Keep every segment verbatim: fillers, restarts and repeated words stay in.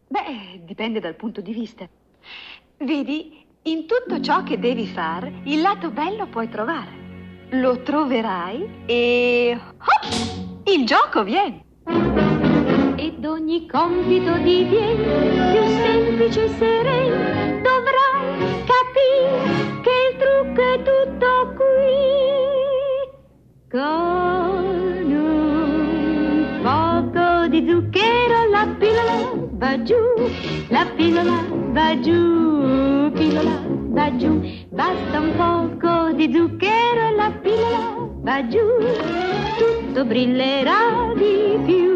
Beh, dipende dal punto di vista. Vedi, in tutto ciò che devi fare, il lato bello puoi trovare. Lo troverai e... hop! Il gioco viene. Ed ogni compito diviene più semplice e sereno. Dovrai capire che il trucco è tutto qui. Con un poco di zucchero la pillola va giù, la pillola va giù, pillola va giù. Basta un poco di zucchero e la pillola va giù, tutto brillerà di più.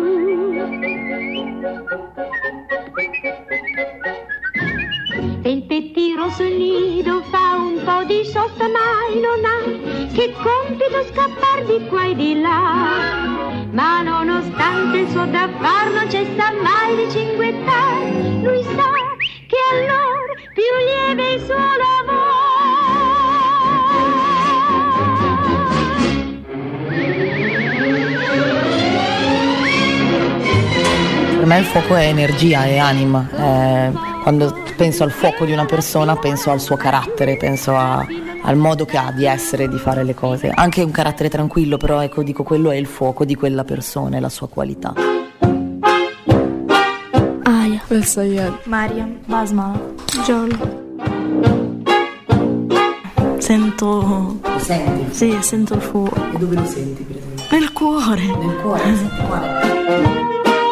Se il pettino sul nido fa un po' di sosta mai non ha che compito scappar di qua e di là, ma nonostante il suo da far non cessa mai di cinguettar, lui sa che allora più lieve è il suo lavoro. Per me il fuoco è energia, è anima. Eh, quando penso al fuoco di una persona penso al suo carattere, penso a, al modo che ha di essere, di fare le cose. Anche un carattere tranquillo, però ecco, dico, quello è il fuoco di quella persona, è la sua qualità. Aya, El Sayed, Mariam, Basmala, Giallo. Sento... Lo senti? Sì, sento il fuoco. E dove lo senti, per esempio? Nel cuore. Nel cuore, senti quale?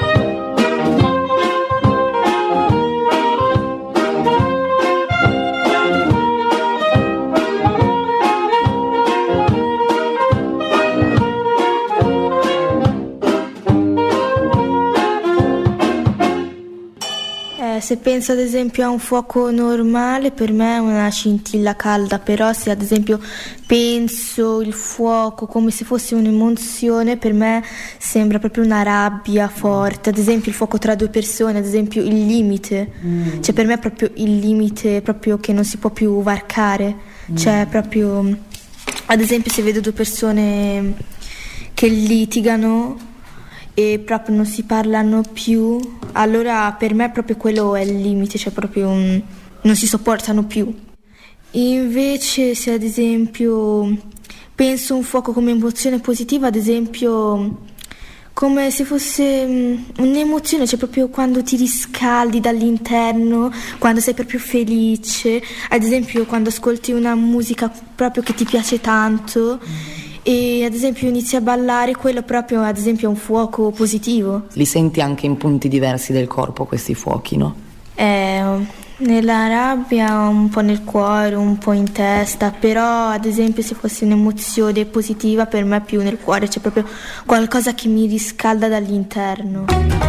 Se penso ad esempio a un fuoco normale, per me è una scintilla calda, però se ad esempio penso il fuoco come se fosse un'emozione, per me sembra proprio una rabbia forte. Ad esempio il fuoco tra due persone, ad esempio il limite, mm. cioè per me è proprio il limite proprio che non si può più varcare, mm. cioè proprio, ad esempio se vedo due persone che litigano e proprio non si parlano più, allora per me proprio quello è il limite, cioè proprio un, non si sopportano più. Invece se ad esempio penso un fuoco come emozione positiva, ad esempio come se fosse un'emozione, cioè proprio quando ti riscaldi dall'interno, quando sei proprio felice, ad esempio quando ascolti una musica proprio che ti piace tanto e ad esempio inizi a ballare, quello proprio ad esempio è un fuoco positivo. Li senti anche in punti diversi del corpo questi fuochi, no? Eh, nella rabbia, un po' nel cuore, un po' in testa, però ad esempio se fosse un'emozione positiva per me più nel cuore, c'è proprio qualcosa che mi riscalda dall'interno.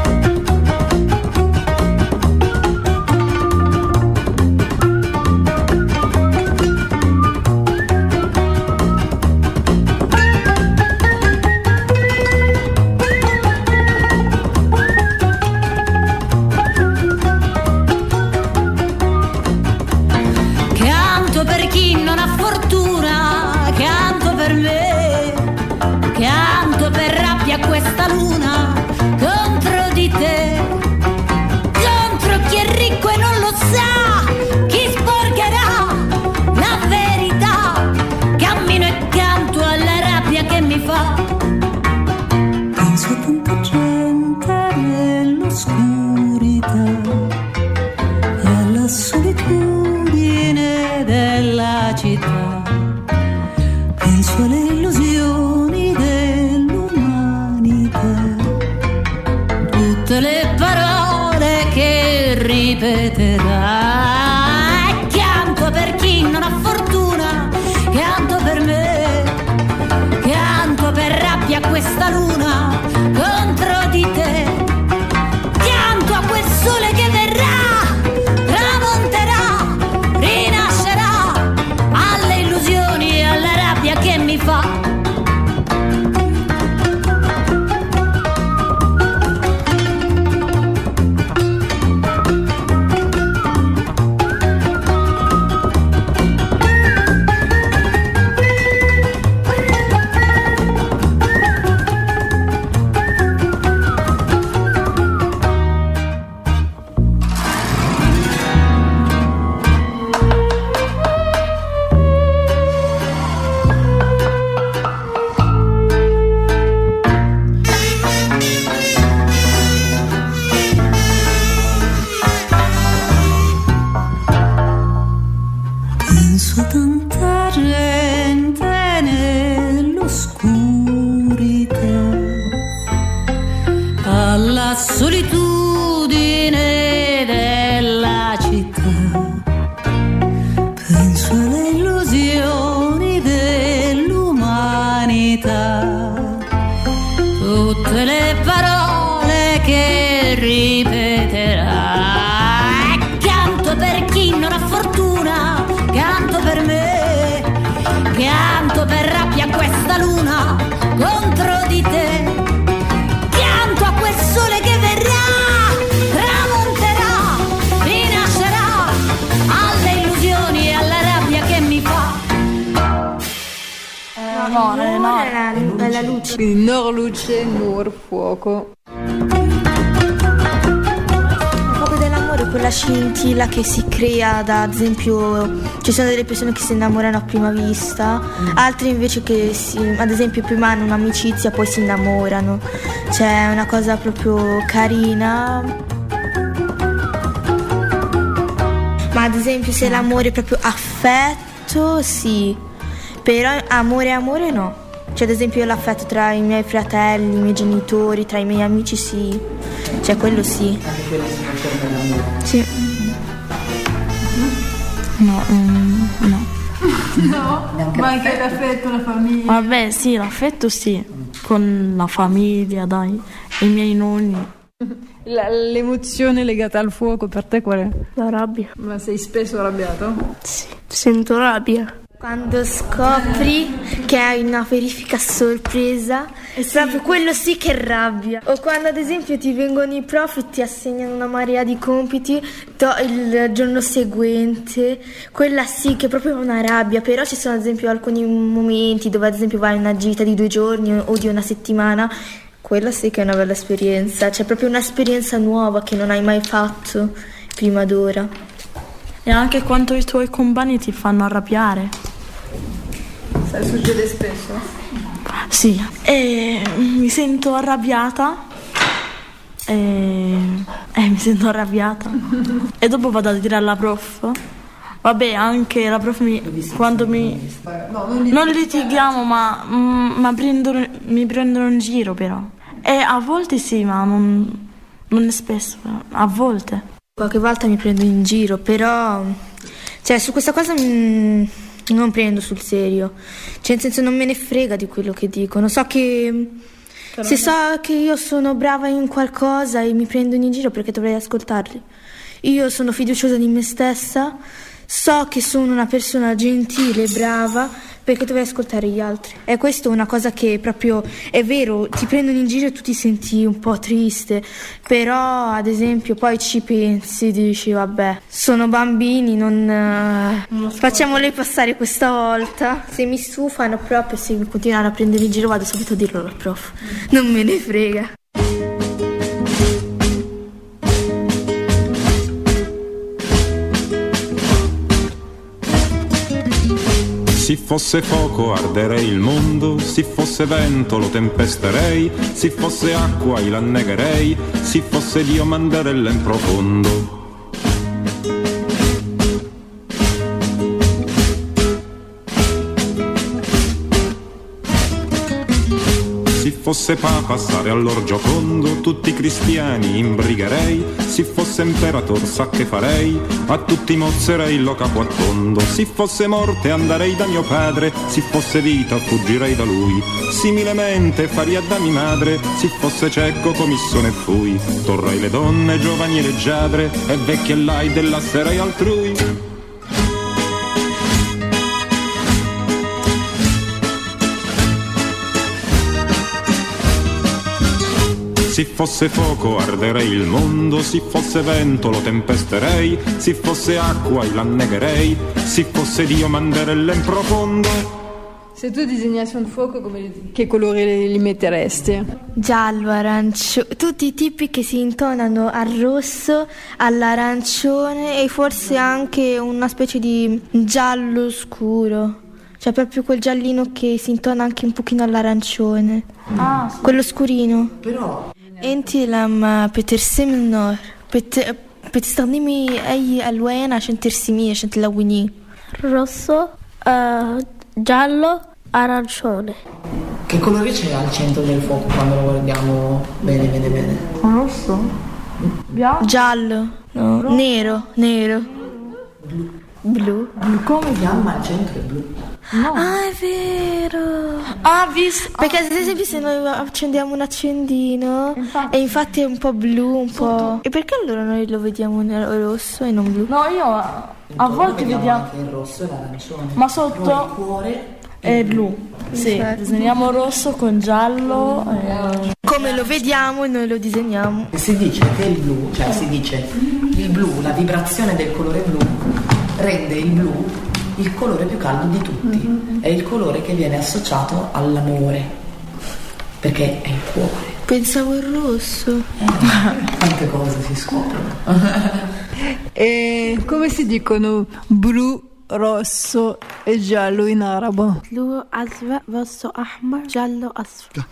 Questa luna contro di te, contro chi è ricco e non lo sa, chi sporcherà la verità. Cammino e canto alla rabbia che mi fa. Penso a tanta gente nell'oscurità e alla solitudine della città. Penso alle illusioni le parole che ripeterai. Canto per chi non ha fortuna, canto per me, canto per rabbia a questa luna contro di te, canto a quel sole che verrà, tramonterà, rinascerà, alle illusioni e alla rabbia che mi fa. Quindi nor luce, nur fuoco. Quella scintilla che si crea da, ad esempio, ci sono delle persone che si innamorano a prima vista, altre invece che si, ad esempio prima hanno un'amicizia poi si innamorano, cioè è una cosa proprio carina. Ma ad esempio se l'amore è proprio affetto, sì, però amore amore no. Cioè ad esempio l'affetto tra i miei fratelli, i miei genitori, tra i miei amici, sì, cioè quello sì. Anche quello si conferma l'amore. Sì. No, um, no. No, ma anche l'affetto, la famiglia. Vabbè, sì, l'affetto sì, con la famiglia, dai, e i miei nonni. La, l'emozione legata al fuoco per te qual è? La rabbia. Ma sei spesso arrabbiato? Sì, sento rabbia. Quando scopri che hai una verifica sorpresa, è proprio quello sì che è rabbia. O quando ad esempio ti vengono i prof e ti assegnano una marea di compiti to- il giorno seguente, quella sì che è proprio una rabbia. Però ci sono ad esempio alcuni momenti dove ad esempio vai in una gita di due giorni o di una settimana, quella sì che è una bella esperienza. C'è proprio un'esperienza nuova che non hai mai fatto prima d'ora. E anche quando i tuoi compagni ti fanno arrabbiare. Sai, succede spesso? Sì, e mi sento arrabbiata e, e mi sento arrabbiata e dopo vado a dire alla prof. Vabbè, anche la prof mi, quando mi non litighiamo ma, ma prendono, mi prendono in giro però. E a volte sì, ma non, non è spesso, a volte. Qualche volta mi prendo in giro, però cioè su questa cosa mh, non prendo sul serio, cioè nel senso non me ne frega di quello che dicono. So che però se so che io sono brava in qualcosa e mi prendono in giro, perché dovrei ascoltarli. Io sono fiduciosa di me stessa, so che sono una persona gentile e brava, perché dovrei ascoltare gli altri. E questa è una cosa che proprio è vero, ti prendono in giro e tu ti senti un po' triste, però ad esempio poi ci pensi, dici vabbè, sono bambini, non, non facciamoli passare questa volta. Se mi stufano proprio, se mi continuano a prendere in giro, vado subito a dirlo al prof, non me ne frega. Se fosse fuoco arderei il mondo, se fosse vento lo tempesterei, se fosse acqua io l'annegherei, se fosse Dio manderella in profondo. Se fosse papa stare all'orgiocondo, tutti i cristiani imbrigherei, se fosse imperator sa che farei, a tutti mozzerei lo capo a tondo. Se fosse morte andrei da mio padre, se fosse vita fuggirei da lui, similemente faria da mia madre, se fosse cieco commissione fui, torrei le donne giovani e leggiadre, e vecchie lai dell'asserei altrui. Se fosse fuoco arderei il mondo, se fosse vento lo tempesterei, se fosse acqua io l'annegherei, se fosse Dio manderella in profondo. Se tu disegnassi un fuoco, come, che colori li metteresti? Giallo, arancio, tutti i tipi che si intonano al rosso, all'arancione e forse anche una specie di giallo scuro. Cioè proprio quel giallino che si intona anche un pochino all'arancione. Ah, sì. Quello scurino. Però انتي لما بترسمي النار بت... بتستخدمي اي الوان عشان ترسميه عشان تلونيه؟ Rosso, uh, giallo, arancione. che colore c'è al centro del fuoco quando lo guardiamo bene bene bene? Rosso? Bianco? Giallo, no, Rosso. nero, nero. Blu. Blu. Blu come fiamma al centro è blu. No. Ah, è vero. Ah, visto. Perché ad esempio se noi accendiamo un accendino Infatti. e infatti è un po' blu, un Sotto. po'. E perché allora noi lo vediamo nel rosso e non blu? No, io a, a volte vediamo. Anche il rosso e l'arancione. Ma sotto Però il cuore è blu. Sì, Certo. disegniamo rosso con giallo. E... Come lo vediamo e noi lo disegniamo. si dice che il blu, cioè si dice il blu, la vibrazione del colore blu rende il blu il colore più caldo di tutti, mm-hmm. È il colore che viene associato all'amore. Perché è il cuore. Pensavo il rosso. Eh, tante cose si scoprono. E come si dicono blu, rosso e giallo in arabo? Blu, azva, rosso, ahmar, giallo, asfar.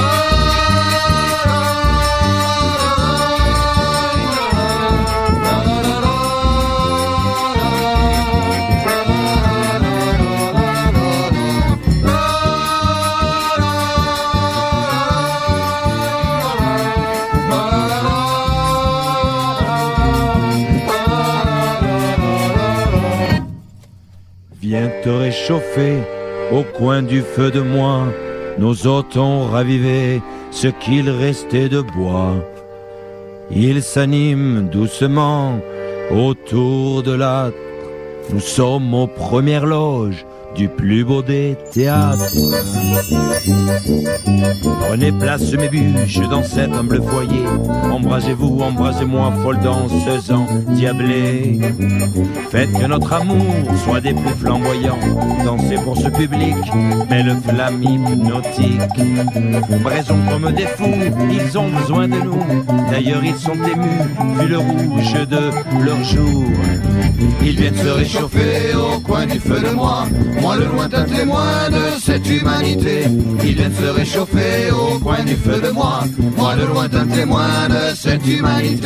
Viens te réchauffer au coin du feu de moi. Nos hôtes ont ravivé ce qu'il restait de bois. Ils s'animent doucement autour de l'âtre. Nous sommes aux premières loges du plus beau des théâtres. Prenez place mes bûches dans cet humble foyer. Embrasez-vous, embrasez-moi, folle danseuse endiablée. Faites que notre amour soit des plus flamboyants. Dansez pour ce public, mais le flamme hypnotique. Braisons comme des fous, ils ont besoin de nous. D'ailleurs ils sont émus, vu le rouge de leur jour. Ils viennent se réchauffer au coin du feu de moi. Moi le lointain témoin de cette humanité. Ils viennent se réchauffer au coin du feu de moi. Moi le lointain témoin de cette humanité.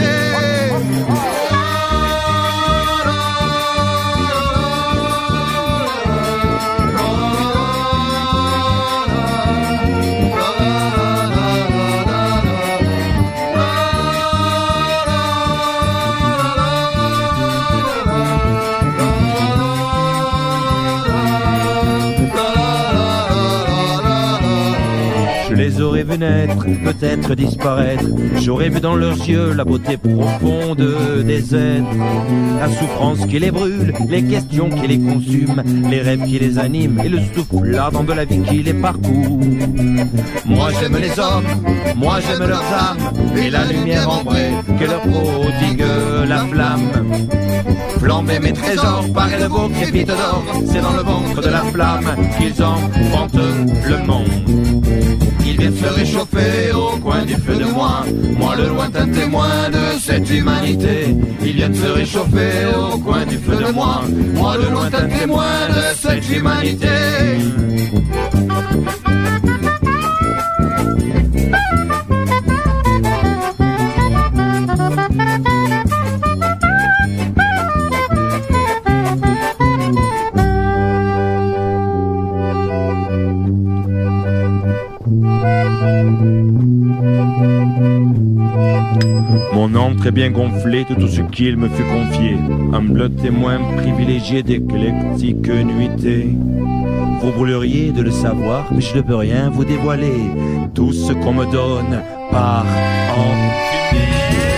Je les aurais vus naître, peut-être disparaître. J'aurais vu dans leurs yeux la beauté profonde des êtres. La souffrance qui les brûle, les questions qui les consument, les rêves qui les animent et le souffle ardent de la vie qui les parcourt. Moi j'aime les hommes, moi j'aime leurs âmes, et la lumière ambrée que leur prodigue la flamme. Flamber mes trésors, pareil de beaux crépites d'or, c'est dans le ventre de la flamme qu'ils enfantent le monde. Ils viennent se réchauffer au coin du feu de moi. Moi le lointain témoin de cette humanité. Ils viennent se réchauffer au coin du feu de moi. Moi le lointain témoin de cette humanité. Mon âme très bien gonflé de tout ce qu'il me fut confié, humble témoin privilégié d'éclectique nuitée. Vous brûleriez de le savoir, mais je ne peux rien vous dévoiler. Tout ce qu'on me donne part en fumée.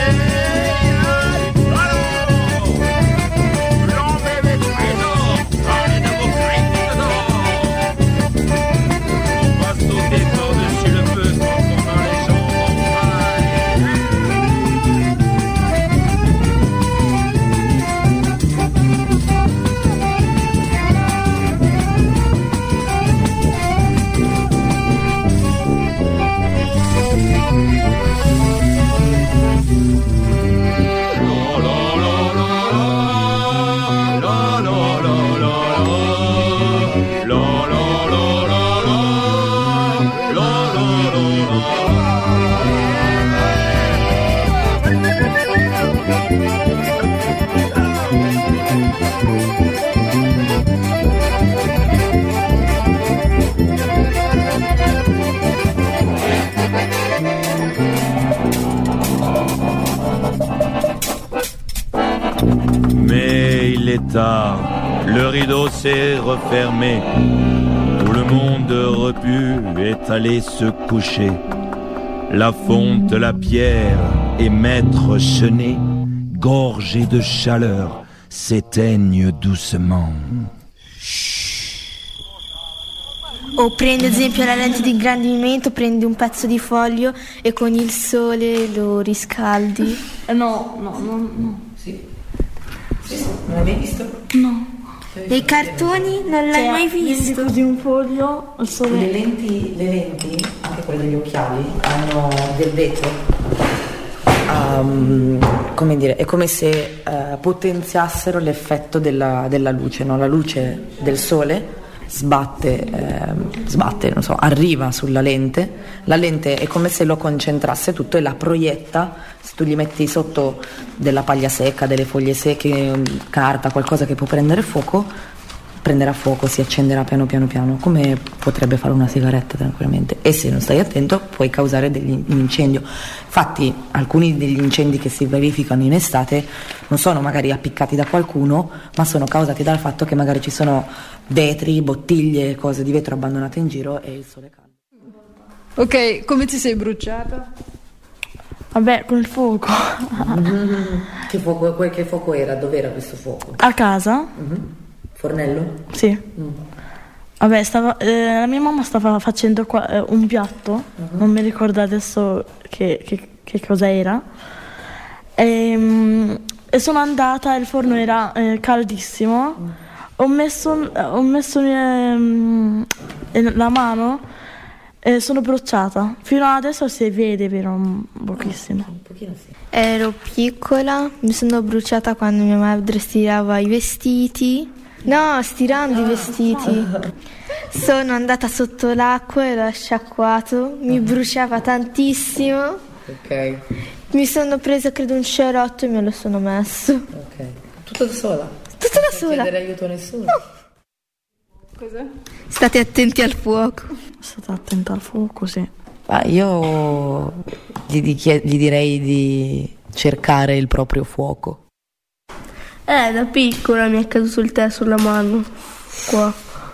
Mais il est tard, le rideau s'est refermé, tout le monde repu est allé se coucher. La fonte, la pierre et maître Chenet, gorgés de chaleur, s'éteignent doucement. O prendi ad esempio la lente di ingrandimento, prendi un pezzo di foglio e con il sole lo riscaldi. Eh no, no, no, no. Sì. Sì, non l'hai mai visto? No. Dei cartoni non l'hai Cioè, mai visto? Così un foglio al sole. Le lenti, le lenti, anche sapore degli occhiali hanno del vetro, um, come dire, è come se uh, potenziassero l'effetto della, della luce, no? La luce del sole sbatte, eh, sbatte, non so, arriva sulla lente, la lente è come se lo concentrasse tutto e la proietta. Se tu gli metti sotto della paglia secca, delle foglie secche, carta, qualcosa che può prendere fuoco, prenderà fuoco, si accenderà piano piano piano, come potrebbe fare una sigaretta tranquillamente, e se non stai attento puoi causare degli, un incendio. Infatti alcuni degli incendi che si verificano in estate non sono magari appiccati da qualcuno, ma sono causati dal fatto che magari ci sono vetri, bottiglie, cose di vetro abbandonate in giro e il sole caldo. Ok, come ti sei bruciata? Vabbè, con il fuoco. Mm-hmm. Che fuoco, quel che fuoco era? Dov'era questo fuoco? A casa. Mm-hmm. Fornello? Sì. Mm. Vabbè, stava, eh, la mia mamma stava facendo qua, eh, un piatto, uh-huh. non mi ricordo adesso che, che, che cosa era, e, um, e sono andata, il forno era eh, caldissimo, mm. ho messo, ho messo eh, la mano e sono bruciata. Fino adesso si vede, però un pochissimo. Un pochino sì. Ero piccola, mi sono bruciata quando mia madre stirava i vestiti. No, stirando i vestiti. Sono andata sotto l'acqua e l'ho sciacquato. Mi bruciava tantissimo. Ok. Mi sono presa, credo, un cerotto e me lo sono messo. Ok. Tutto da sola? Tutto da sola. Non chiedere aiuto a nessuno? No. Cos'è? State attenti al fuoco. State attenti al fuoco, sì. Ah, io gli, di, gli direi di cercare il proprio fuoco. Eh, da piccola mi è caduto il tè sulla mano, qua.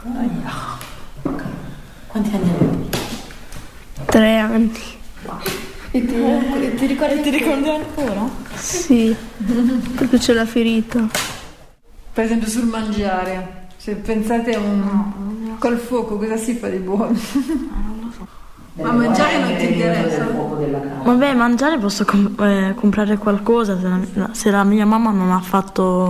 Okay. Quanti anni avevi? Tre anni. Wow. E ti, e ti ricordi, ti ricordi ancora? Sì, perché c'è la ferita. Per esempio sul mangiare, se pensate a un... col fuoco cosa si fa di buono? Ma mangiare non ti interessa? Vabbè, mangiare posso com- eh, comprare qualcosa se la, se la mia mamma non ha fatto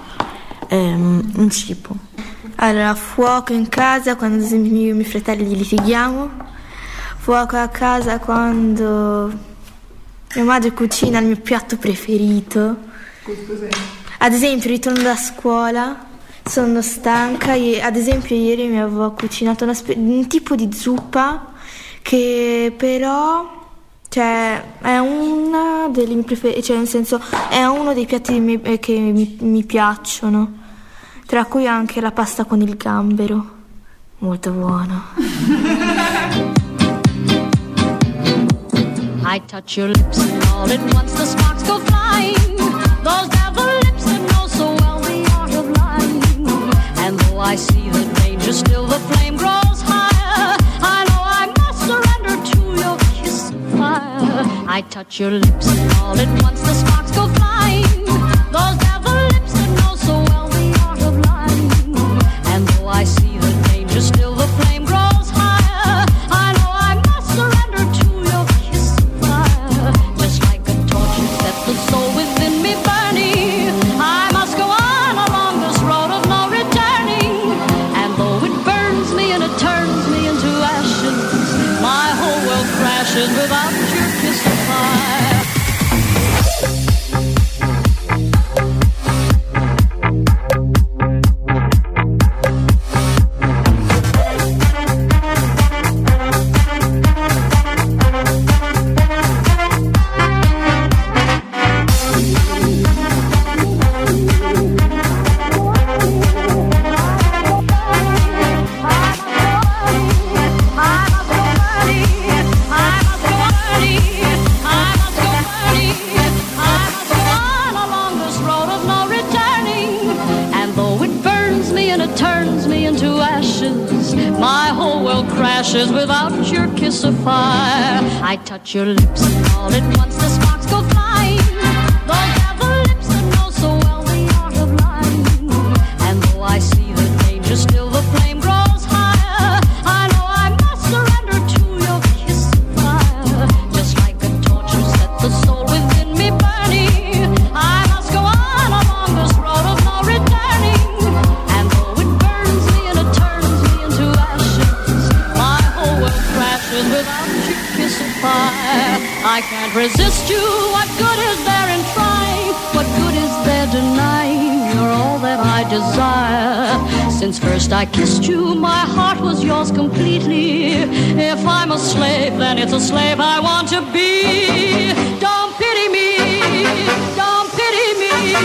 ehm, un cibo. Allora, fuoco in casa quando ad esempio io e i miei fratelli litighiamo. Fuoco a casa quando mia madre cucina il mio piatto preferito. Cos'è? Ad esempio ritorno da scuola, sono stanca e ad esempio ieri mi avevo cucinato una spe- un tipo di zuppa che però, cioè, è una delle mie preferite, cioè nel senso è uno dei piatti miei, eh, che mi, mi piacciono, tra cui anche la pasta con il gambero, molto buono. I touch your lips and all at once the sparks go flying. Those devil lips that know so well the art of lying. And though I see the danger, still the flame grows higher. I know I must surrender to your kiss of fire. I touch your lips and all at once the sparks go flying. Those devil lips that know so well the art of lying. And though I see the danger, still the flame grows higher. I know I must surrender to your kiss of fire. Just like a torch you set the soul within me burning. I must go on along this road of no returning. And though it burns me and it turns me into ashes, my whole world crashes without your kiss of fire. Without your kiss of fire, I touch your lips and all at once the sparks go flying. Those devil lips that know so well the art of lying. And though I see the danger, still the flame grows higher. I know I must surrender to your kiss of fire. Just like a torch you set the soul within me burning. I must go on along this road of no returning. And though it burns me and it turns me into ashes, my whole world crashes without you. desire. Since first I kissed you, my heart was yours completely. If I'm a slave, then it's a slave I want to be. Don't pity me, don't pity me.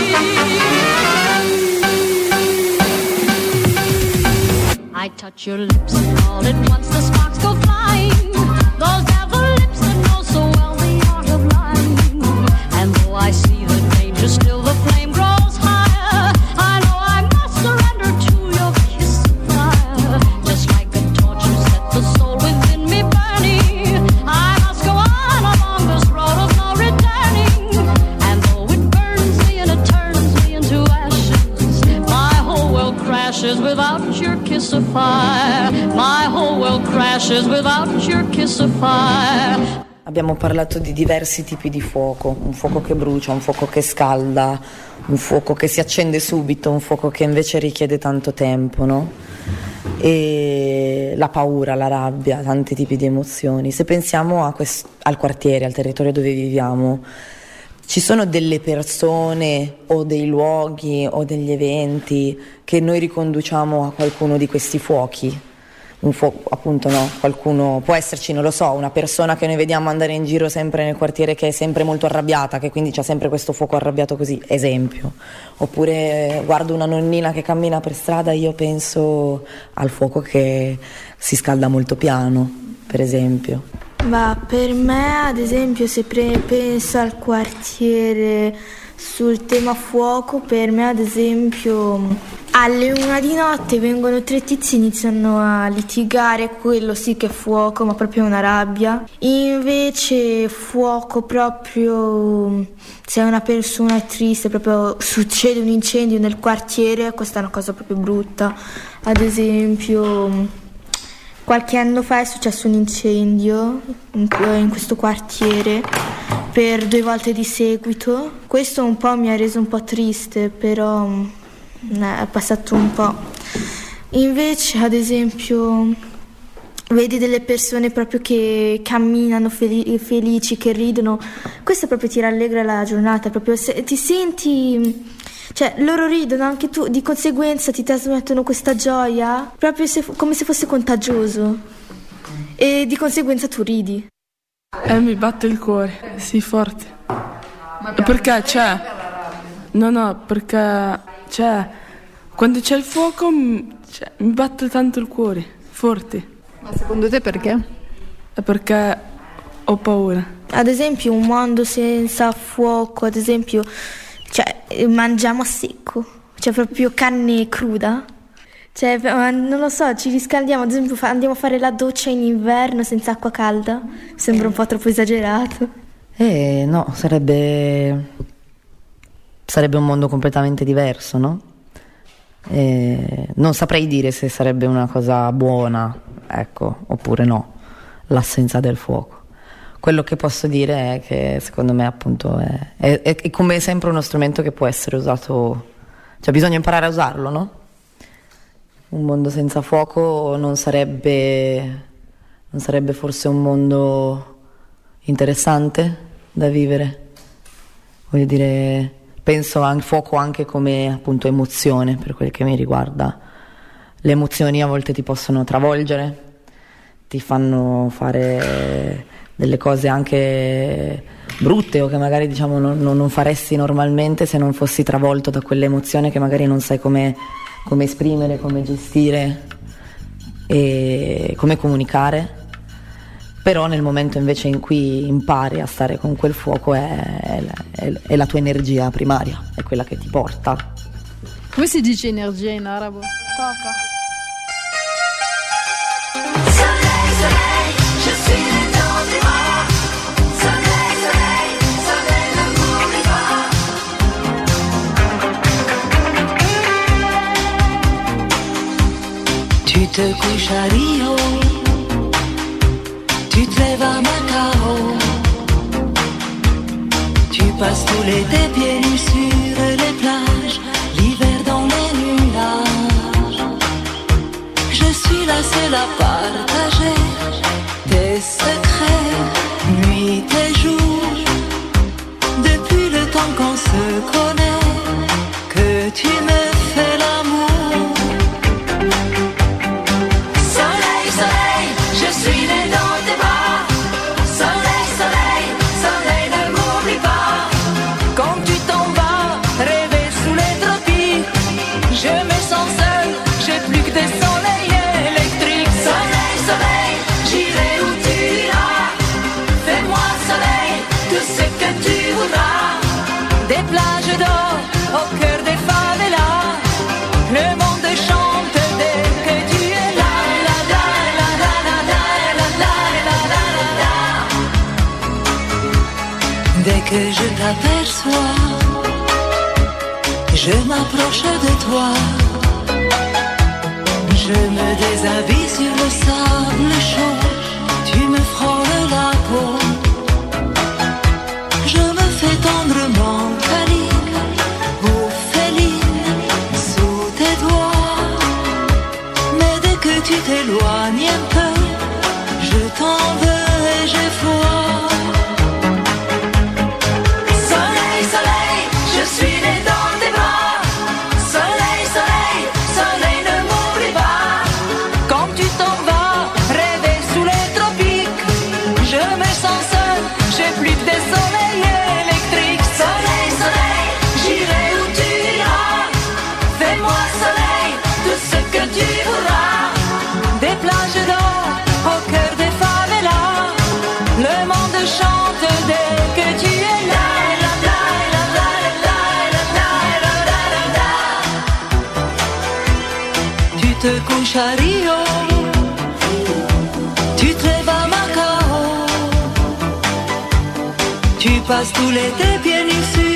I touch your lips and all at once the sparks go flying. Those devil lips that know so well the art of lying. And though I see the danger, still the flame grows higher. I know I must surrender to your kiss of fire. Just like a torch you set the soul within me burning. I must go on along this road of no returning. And though it burns me and it turns me into ashes, my whole world crashes without your kiss of fire. My whole world crashes without your kiss of fire. Abbiamo parlato di diversi tipi di fuoco, un fuoco che brucia, un fuoco che scalda, un fuoco che si accende subito, un fuoco che invece richiede tanto tempo, no? E la paura, la rabbia, tanti tipi di emozioni. Se pensiamo a quest- al quartiere, al territorio dove viviamo, ci sono delle persone o dei luoghi o degli eventi che noi riconduciamo a qualcuno di questi fuochi. Un fuoco, appunto, no, qualcuno può esserci, non lo so, una persona che noi vediamo andare in giro sempre nel quartiere che è sempre molto arrabbiata, che quindi c'ha sempre questo fuoco arrabbiato così, esempio. Oppure guardo una nonnina che cammina per strada e io penso al fuoco che si scalda molto piano, per esempio. Ma per me, ad esempio, se pre- penso al quartiere sul tema fuoco, per me, ad esempio, alle una di notte vengono tre tizi e iniziano a litigare, quello sì che è fuoco, ma proprio una rabbia. Invece fuoco proprio se una persona è triste, proprio succede un incendio nel quartiere, questa è una cosa proprio brutta. Ad esempio, qualche anno fa è successo un incendio in, in questo quartiere per due volte di seguito. Questo un po' mi ha reso un po' triste, però è passato un po'. Invece, ad esempio, vedi delle persone proprio che camminano fel- felici, che ridono, questo proprio ti rallegra la giornata, proprio se, ti senti, cioè loro ridono, anche tu di conseguenza ti trasmettono questa gioia, proprio se, come se fosse contagioso, e di conseguenza tu ridi. E mi batte il cuore, sì, forte. Perché c'è? No, no, perché c'è. Quando c'è il fuoco cioè, mi batte tanto il cuore, forte. Ma secondo te perché? È perché ho paura. Ad esempio, un mondo senza fuoco, ad esempio, cioè mangiamo a secco, cioè proprio carne cruda. Cioè, non lo so, ci riscaldiamo, ad esempio andiamo a fare la doccia in inverno senza acqua calda. Mi sembra un po' troppo esagerato. Eh no, sarebbe sarebbe un mondo completamente diverso, no? Eh, non saprei dire se sarebbe una cosa buona, ecco, oppure no, l'assenza del fuoco. Quello che posso dire è che secondo me appunto è, è, è come sempre uno strumento che può essere usato, cioè bisogna imparare a usarlo, no? Un mondo senza fuoco non sarebbe, non sarebbe forse un mondo interessante da vivere? Voglio dire, penso al fuoco anche come appunto emozione, per quel che mi riguarda. Le emozioni a volte ti possono travolgere, ti fanno fare delle cose anche brutte o che magari diciamo non, non faresti normalmente se non fossi travolto da quell'emozione che magari non sai come, come esprimere, come gestire e come comunicare. Però nel momento invece in cui impari a stare con quel fuoco è, è, è la tua energia primaria, è quella che ti porta. Come si dice energia in arabo? Toca. Tu te couches à Rio, tu te lèves à Macao, tu passes tout l'été pieds nus sur les plages, l'hiver dans les nuages. Je suis la seule à partager tes secrets, nuit et jour, depuis le temps qu'on se connaît, que tu me fais l'amour. t'aperçois, je m'approche de toi, je me déshabille sur le sable chaud, tu me frôles la peau, je me fais tendrement câline ou féline sous tes doigts, mais dès que tu t'éloignes un peu, je t'en veux et j'ai froid. Soleil, soleil, je suis né dans tes bras. Soleil, soleil, soleil, ne m'oublie pas. Quand tu t'en vas, rêver sous les tropiques, je me sens seul, j'ai plus de soleil électrique. Soleil, soleil, j'irai où tu iras. Fais-moi soleil, tout ce que tu voudras. Des plages d'or au cœur des favelas, le monde chante dès que tu es là. Tu te couches à Rio, tu te lèves à Macao, tu passes tout l'été pieds nus sur